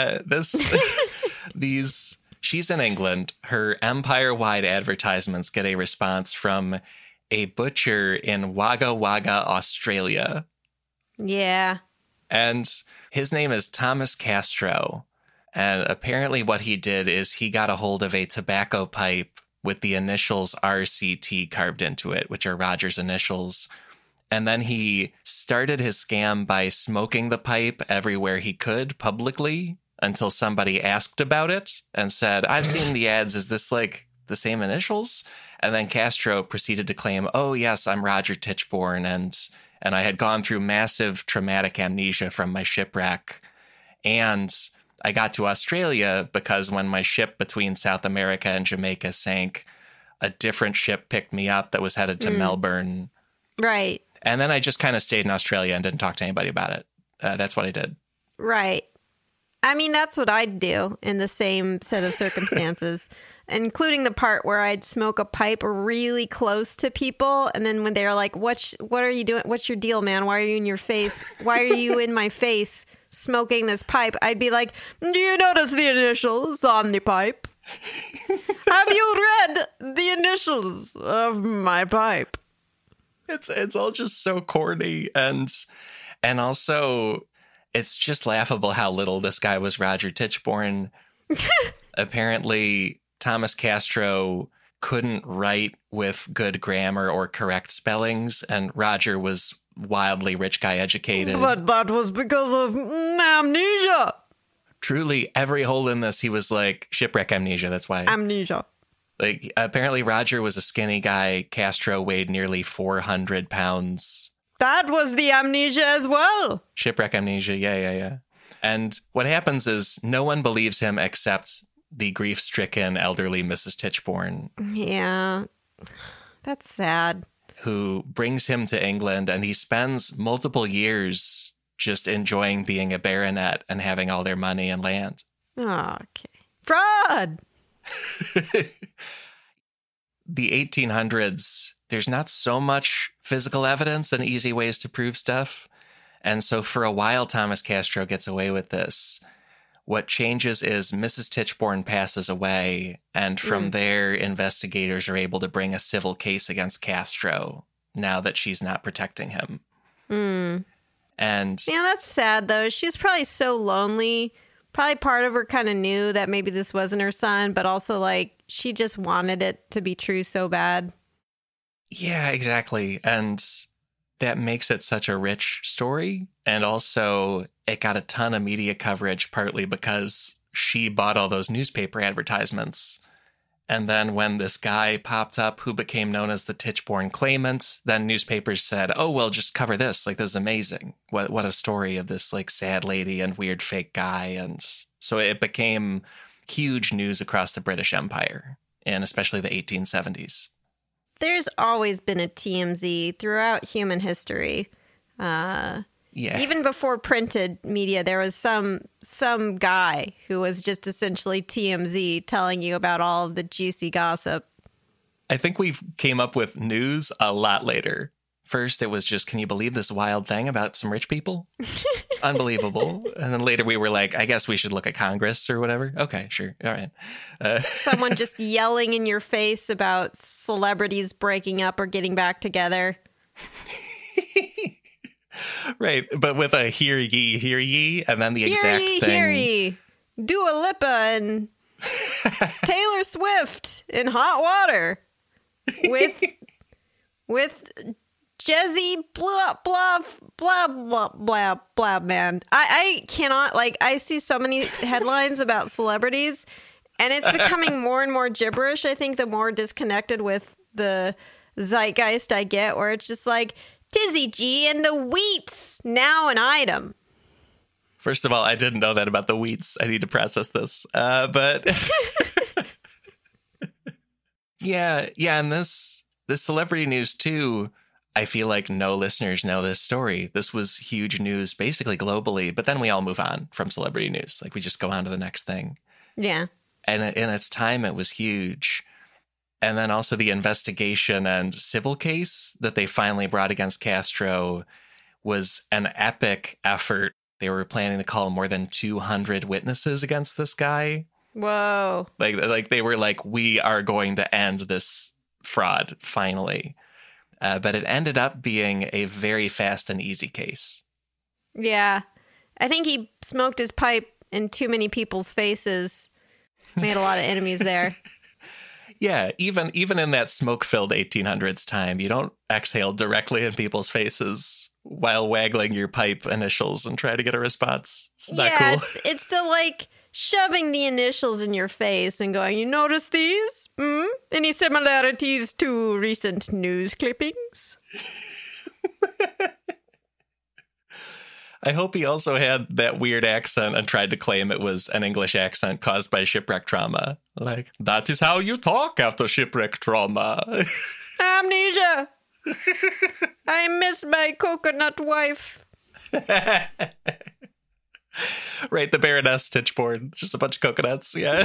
A: She's in England. Her empire-wide advertisements get a response from a butcher in Wagga Wagga, Australia.
B: Yeah.
A: And his name is Thomas Castro. And apparently what he did is he got a hold of a tobacco pipe with the initials RCT carved into it, which are Roger's initials. And then he started his scam by smoking the pipe everywhere he could publicly until somebody asked about it and said, I've seen the ads. Is this like the same initials? And then Castro proceeded to claim, oh, yes, I'm Roger Tichborne. And I had gone through massive traumatic amnesia from my shipwreck. And I got to Australia because when my ship between South America and Jamaica sank, a different ship picked me up that was headed to Melbourne.
B: Right.
A: And then I just kind of stayed in Australia and didn't talk to anybody about it. That's what I did.
B: Right. I mean, that's what I'd do in the same set of circumstances, including the part where I'd smoke a pipe really close to people. And then when they're like, what are you doing? What's your deal, man? Why are you in your face? Why are you in my face smoking this pipe? I'd be like, do you notice the initials on the pipe? Have you read the initials of my pipe?
A: It's all just so corny, and also it's just laughable how little this guy was Roger Tichborne. Apparently, Thomas Castro couldn't write with good grammar or correct spellings, and Roger was wildly rich guy educated.
B: But that was because of amnesia.
A: Truly, every hole in this, he was like, shipwreck amnesia, that's why.
B: Amnesia.
A: Like, apparently Roger was a skinny guy. Castro weighed nearly 400 pounds.
B: That was the amnesia as well.
A: Shipwreck amnesia, yeah. And what happens is no one believes him except the grief-stricken elderly Mrs. Tichborne.
B: Yeah, that's sad.
A: Who brings him to England, and he spends multiple years just enjoying being a baronet and having all their money and land.
B: Okay. Fraud!
A: The 1800s, there's not so much physical evidence and easy ways to prove stuff. And so for a while, Thomas Castro gets away with this. What changes is Mrs. Tichborne passes away, and from there, investigators are able to bring a civil case against Castro now that she's not protecting him. And
B: Yeah, that's sad, though. She was probably so lonely. Probably part of her kind of knew that maybe this wasn't her son, but also, like, she just wanted it to be true so bad.
A: yeah, exactly. And that makes it such a rich story. And also, it got a ton of media coverage, partly because she bought all those newspaper advertisements. And then when this guy popped up who became known as the Tichborne claimant, then newspapers said, oh, well, just cover this. Like, this is amazing. What a story of this, like, sad lady and weird fake guy. And so it became huge news across the British Empire, and especially the 1870s.
B: There's always been a TMZ throughout human history.
A: Yeah.
B: Even before printed media, there was some guy who was just essentially TMZ telling you about all of the juicy gossip.
A: I think we came up with news a lot later. First, it was just, can you believe this wild thing about some rich people? Unbelievable. And then later we were like, I guess we should look at Congress or whatever. Okay, sure. All right.
B: Someone just yelling in your face about celebrities breaking up or getting back together.
A: Right. But with a hear ye, and then the exact thing.
B: Hear ye. Dua Lipa and Taylor Swift in hot water with Jezzy blah blah blah blah blah blah man. I cannot, like, I see so many headlines about celebrities and it's becoming more and more gibberish. I think the more disconnected with the zeitgeist I get, where it's just like Tizzy G and the Wheats, now an item.
A: First of all, I didn't know that about the Wheats. I need to process this. But yeah, and this celebrity news too, I feel like no listeners know this story. This was huge news basically globally, but then we all move on from celebrity news. Like, we just go on to the next thing.
B: Yeah.
A: And in its time, it was huge. And then also the investigation and civil case that they finally brought against Castro was an epic effort. They were planning to call more than 200 witnesses against this guy.
B: Whoa.
A: Like they were like, we are going to end this fraud finally. But it ended up being a very fast and easy case.
B: Yeah. I think he smoked his pipe in too many people's faces. Made a lot of enemies there.
A: Yeah, even in that smoke-filled 1800s time, you don't exhale directly in people's faces while waggling your pipe initials and try to get a response. It's not cool.
B: It's still like shoving the initials in your face and going, you notice these? Any similarities to recent news clippings?
A: I hope he also had that weird accent and tried to claim it was an English accent caused by shipwreck trauma. Like, that is how you talk after shipwreck trauma.
B: Amnesia! I miss my coconut wife.
A: Right, the Baroness Tichborne. Just a bunch of coconuts, yeah.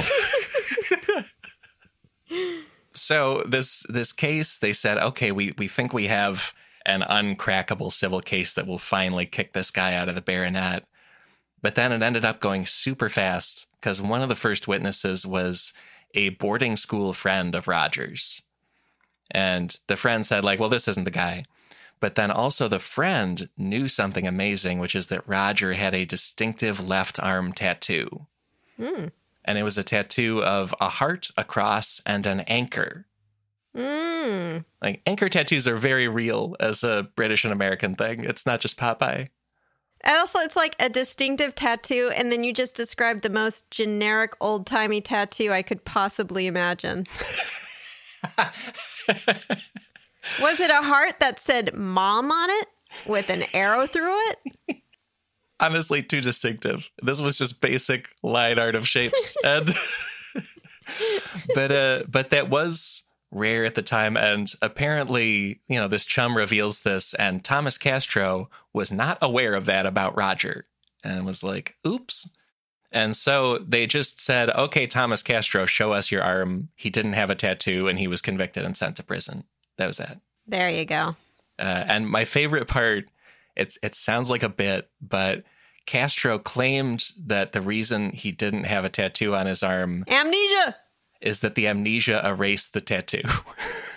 A: So this case, they said, okay, we think we have an uncrackable civil case that will finally kick this guy out of the baronet. But then it ended up going super fast because one of the first witnesses was a boarding school friend of Roger's. And the friend said, like, well, this isn't the guy. But then also the friend knew something amazing, which is that Roger had a distinctive left arm tattoo. And it was a tattoo of a heart, a cross, and an anchor. Like, anchor tattoos are very real as a British and American thing. It's not just Popeye.
B: And also, it's like a distinctive tattoo, and then you just described the most generic old-timey tattoo I could possibly imagine. Was it a heart that said mom on it with an arrow through it?
A: Honestly, too distinctive. This was just basic line art of shapes. And but that was rare at the time, and apparently, you know, this chum reveals this, and Thomas Castro was not aware of that about Roger, and was like, oops. And so they just said, okay, Thomas Castro, show us your arm. He didn't have a tattoo, and he was convicted and sent to prison. That was that.
B: There you go.
A: And my favorite part, it sounds like a bit, but Castro claimed that the reason he didn't have a tattoo on his arm,
B: amnesia,
A: is that the amnesia erased the tattoo.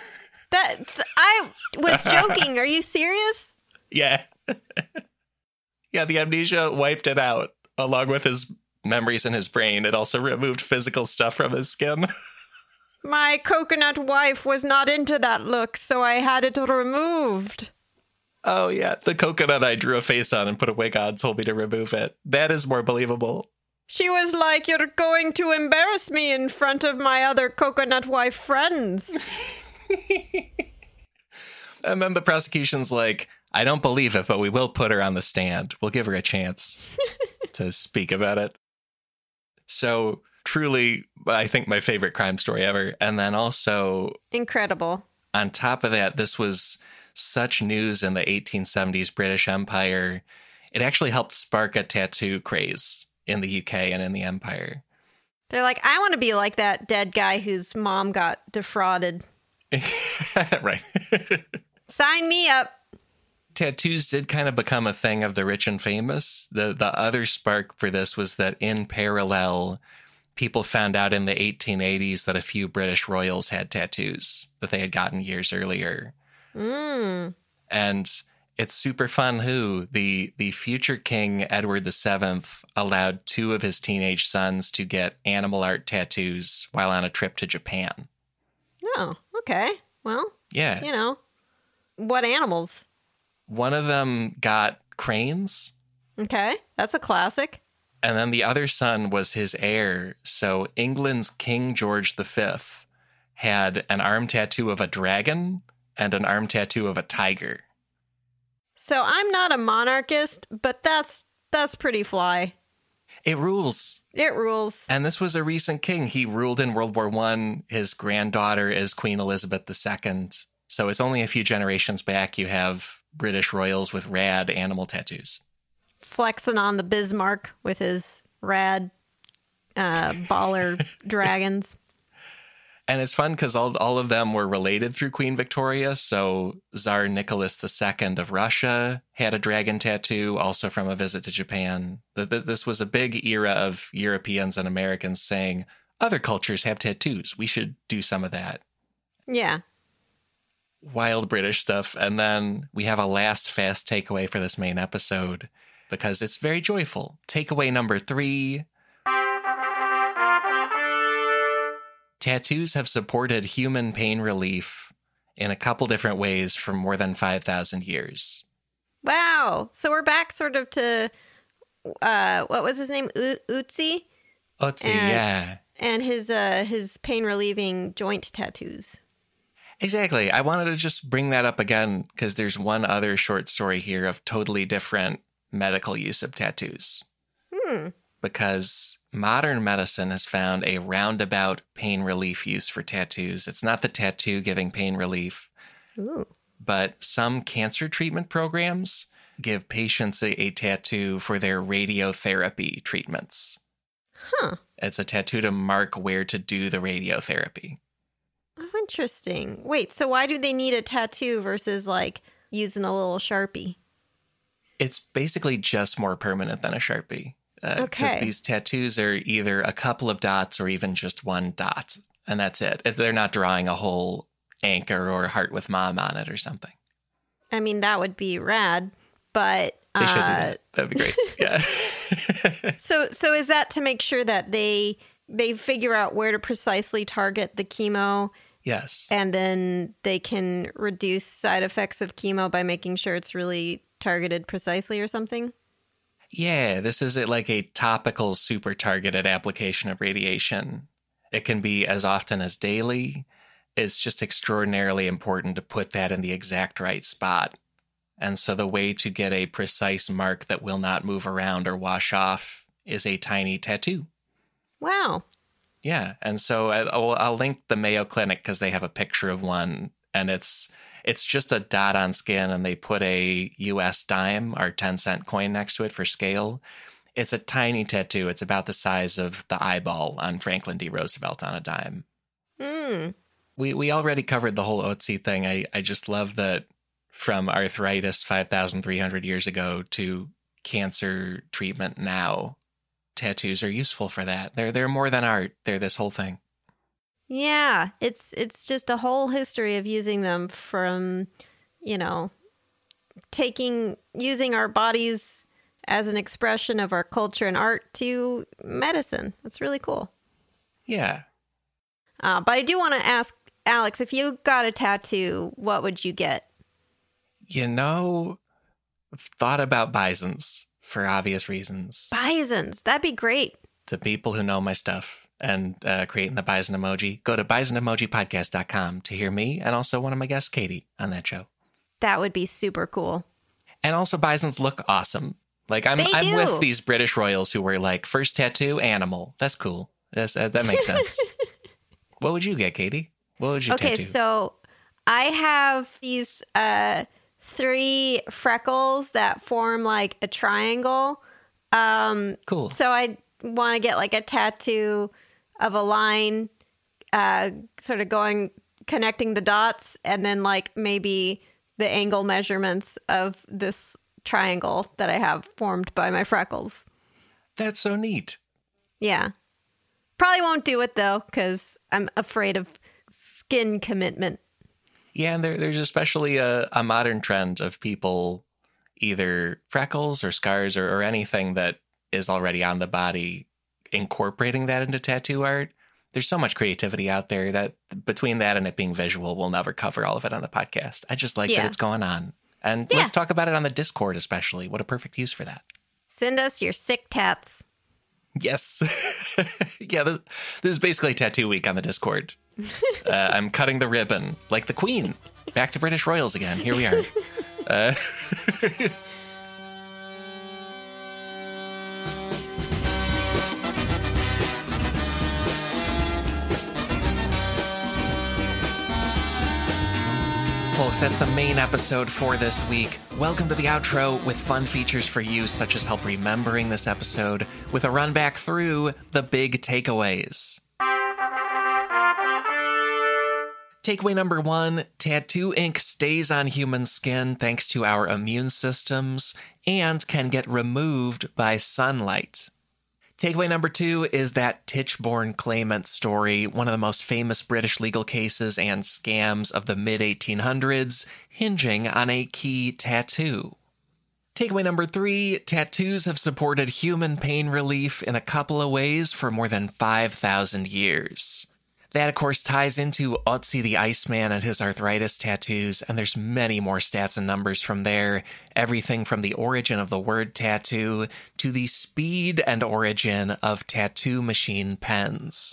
B: I was joking. Are you serious?
A: Yeah. Yeah, the amnesia wiped it out, along with his memories in his brain. It also removed physical stuff from his skin.
B: My coconut wife was not into that look, so I had it removed.
A: Oh, yeah, the coconut I drew a face on and put a wig on told me to remove it. That is more believable.
B: She was like, "You're going to embarrass me in front of my other coconut wife friends."
A: And then the prosecution's like, I don't believe it, but we will put her on the stand. We'll give her a chance to speak about it. So truly, I think my favorite crime story ever. And then also,
B: Incredible.
A: on top of that, this was such news in the 1870s British Empire. It actually helped spark a tattoo craze in the UK and in the Empire.
B: They're like, I want to be like that dead guy whose mom got defrauded.
A: Right.
B: Sign me up.
A: Tattoos did kind of become a thing of the rich and famous. The other spark for this was that in parallel, people found out in the 1880s that a few British royals had tattoos that they had gotten years earlier. And it's super fun who the future King Edward VII allowed 2 of his teenage sons to get animal art tattoos while on a trip to Japan.
B: Oh, okay. Well,
A: Yeah.
B: you know, what animals?
A: One of them got cranes,
B: Okay, that's a classic.
A: and then the other son was his heir. So England's King George V had an arm tattoo of a dragon and an arm tattoo of a tiger.
B: So I'm not a monarchist, but that's pretty fly.
A: It rules.
B: It rules.
A: And this was a recent king. He ruled in World War I. His granddaughter is Queen Elizabeth II. So it's only a few generations back you have British royals with rad animal tattoos.
B: Flexing on the Bismarck with his rad baller dragons.
A: And it's fun because all of them were related through Queen Victoria. So Tsar Nicholas II of Russia had a dragon tattoo, also from a visit to Japan. This was a big era of Europeans and Americans saying, other cultures have tattoos. We should do some of that.
B: Yeah.
A: Wild British stuff. And then we have a last fast takeaway for this main episode because it's very joyful. Takeaway number 3. Tattoos have supported human pain relief in a couple different ways for more than 5,000 years.
B: Wow. So we're back sort of to, what was his name? Ötzi?
A: Otzi, yeah.
B: And his pain relieving joint tattoos.
A: Exactly. I wanted to just bring that up again because there's one other short story here of totally different medical use of tattoos. Because modern medicine has found a roundabout pain relief use for tattoos. It's not the tattoo giving pain relief, but some cancer treatment programs give patients a tattoo for their radiotherapy treatments.
B: Huh.
A: It's a tattoo to mark where to do the radiotherapy.
B: Oh, interesting. Wait, so why do they need a tattoo versus like using a little Sharpie?
A: It's basically just more permanent than a Sharpie. Because
B: Okay.
A: these tattoos are either a couple of dots or even just one dot, and that's it. They're not drawing a whole anchor or heart with mom on it or something.
B: I mean, that would be rad, but
A: They should do that. That'd be great. Yeah.
B: So is that to make sure that they figure out where to precisely target the chemo,
A: Yes.
B: and then they can reduce side effects of chemo by making sure it's really targeted precisely or something?
A: Yeah, this is like a topical, super targeted application of radiation. It can be as often as daily. It's just extraordinarily important to put that in the exact right spot. And so the way to get a precise mark that will not move around or wash off is a tiny tattoo.
B: Wow.
A: Yeah, and so I'll link the Mayo Clinic because they have a picture of one, and it's just a dot on skin, and they put a US dime or 10-cent coin next to it for scale. It's a tiny tattoo. It's about the size of the eyeball on Franklin D. Roosevelt on a dime. We already covered the whole Otzi thing. I just love that from arthritis 5,300 years ago to cancer treatment now, tattoos are useful for that. They're more than art. They're this whole thing.
B: Yeah, it's just a whole history of using them from, using our bodies as an expression of our culture and art to medicine. That's really cool.
A: Yeah.
B: But I do want to ask, Alex, if you got a tattoo, what would you get?
A: You know, I've thought about bisons for obvious reasons.
B: Bisons. That'd be great.
A: To people who know my stuff and creating the bison emoji, go to bisonemojipodcast.com to hear me and also one of my guests, Katie, on that show.
B: That would be super cool.
A: And also, bisons look awesome. Like, I'm
B: do.
A: with these British royals who were like, first tattoo, animal. That's cool. That makes sense. What would you get, Katie? What would you tattoo?
B: Okay, so I have these 3 freckles that form like a triangle.
A: Cool.
B: So I want to get like a tattoo of a line sort of connecting the dots, and then like maybe the angle measurements of this triangle that I have formed by my freckles.
A: That's so neat.
B: Yeah. Probably won't do it though, because I'm afraid of skin commitment.
A: Yeah, and there's especially a modern trend of people either freckles or scars or anything that is already on the body, incorporating that into tattoo art. There's so much creativity out there that between that and it being visual, we'll never cover all of it on the podcast. I just like that it's going on. And let's talk about it on the Discord especially. What a perfect use for that.
B: Send us your sick tats.
A: Yes. Yeah, this is basically Tattoo Week on the Discord. I'm cutting the ribbon like the Queen. Back to British royals again. Here we are. Folks, that's the main episode for this week. Welcome to the outro with fun features for you, such as help remembering this episode with a run back through the big takeaways. Takeaway number 1, tattoo ink stays on human skin thanks to our immune systems and can get removed by sunlight. Takeaway number 2 is that Tichborne claimant story, one of the most famous British legal cases and scams of the mid-1800s, hinging on a key tattoo. Takeaway number 3, tattoos have supported human pain relief in a couple of ways for more than 5,000 years. That, of course, ties into Otzi the Iceman and his arthritis tattoos, and there's many more stats and numbers from there. Everything from the origin of the word tattoo to the speed and origin of tattoo machine pens.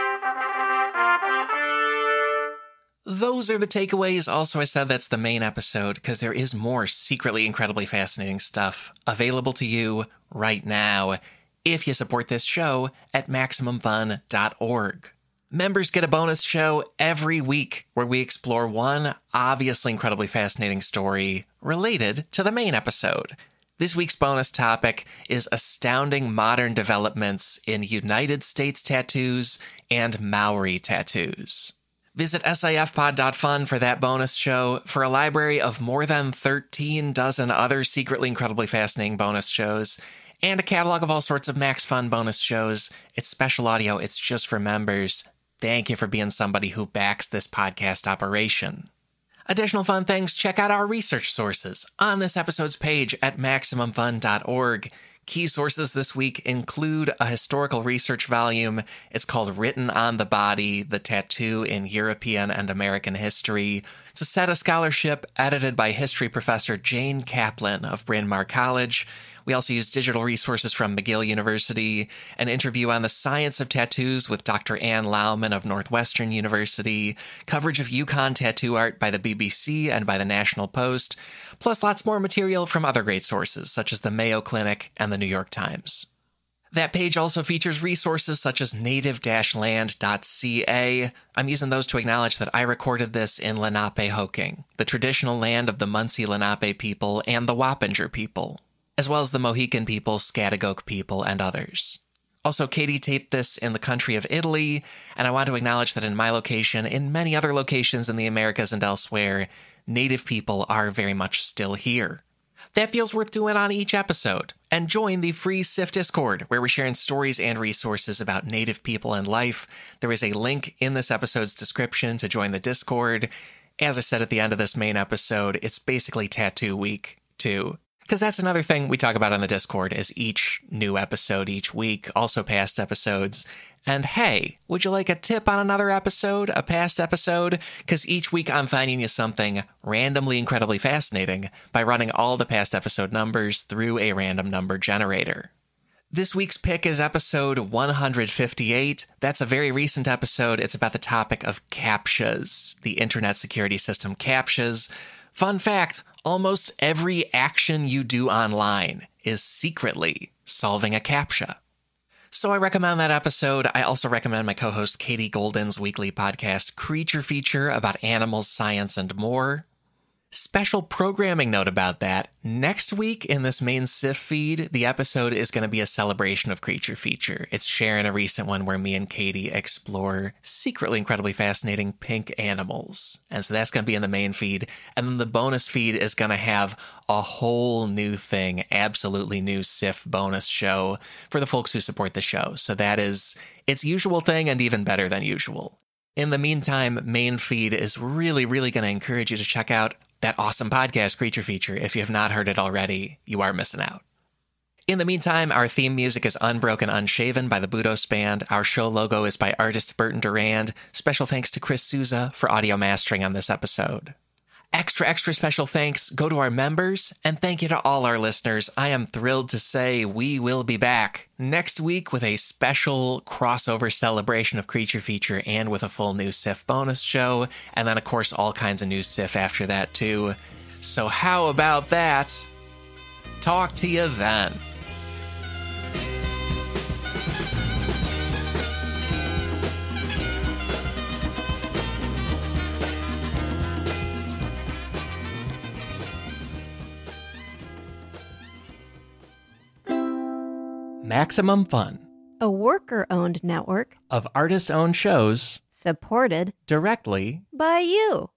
A: Those are the takeaways. Also, I said that's the main episode because there is more secretly incredibly fascinating stuff available to you right now if you support this show at MaximumFun.org. Members get a bonus show every week where we explore one obviously incredibly fascinating story related to the main episode. This week's bonus topic is astounding modern developments in United States tattoos and Maori tattoos. Visit sifpod.fun for that bonus show. For a library of more than 13 dozen other secretly incredibly fascinating bonus shows, and a catalog of all sorts of Max Fun bonus shows, it's special audio, it's just for members. Thank you for being somebody who backs this podcast operation. Additional fun things, check out our research sources on this episode's page at MaximumFun.org. Key sources this week include a historical research volume. It's called Written on the Body, The Tattoo in European and American History. It's a set of scholarship edited by history professor Jane Kaplan of Bryn Mawr College. We also use digital resources from McGill University, an interview on the science of tattoos with Dr. Anne Lauman of Northwestern University, coverage of Yukon tattoo art by the BBC and by the National Post, plus lots more material from other great sources, such as the Mayo Clinic and the New York Times. That page also features resources such as native-land.ca. I'm using those to acknowledge that I recorded this in Lenape-Hoking, the traditional land of the Munsee Lenape people and the Wappinger people, as well as the Mohican people, Scatagook people, and others. Also, Katie taped this in the country of Italy, and I want to acknowledge that in my location, in many other locations in the Americas and elsewhere, Native people are very much still here. That feels worth doing on each episode. And join the free SIF Discord, where we're sharing stories and resources about Native people and life. There is a link in this episode's description to join the Discord. As I said at the end of this main episode, it's basically Tattoo Week, too. Because that's another thing we talk about on the Discord is each new episode each week, also past episodes. And hey, would you like a tip on another episode, a past episode? Because each week I'm finding you something randomly incredibly fascinating by running all the past episode numbers through a random number generator. This week's pick is episode 158. That's a very recent episode. It's about the topic of CAPTCHAs, the internet security system CAPTCHAs. Fun fact, almost every action you do online is secretly solving a CAPTCHA. So I recommend that episode. I also recommend my co-host Katie Golden's weekly podcast, Creature Feature, about animals, science, and more. Special programming note about that. Next week in this main SIF feed, the episode is going to be a celebration of Creature Feature. It's sharing a recent one where me and Katie explore secretly incredibly fascinating pink animals. And so that's going to be in the main feed. And then the bonus feed is going to have a whole new thing, absolutely new SIF bonus show for the folks who support the show. So that is its usual thing and even better than usual. In the meantime, main feed is really, really going to encourage you to check out that awesome podcast, Creature Feature. If you have not heard it already, you are missing out. In the meantime, our theme music is Unbroken Unshaven by the Budos Band. Our show logo is by artist Burton Durand. Special thanks to Chris Souza for audio mastering on this episode. Extra special thanks go to our members, and thank you to all our listeners. I am thrilled to say we will be back next week with a special crossover celebration of Creature Feature and with a full new SIF bonus show, and then of course all kinds of new SIF after that too. So how about that? Talk to you then. Maximum Fun,
B: A worker-owned network
A: of artist-owned shows
B: supported
A: directly
B: by you.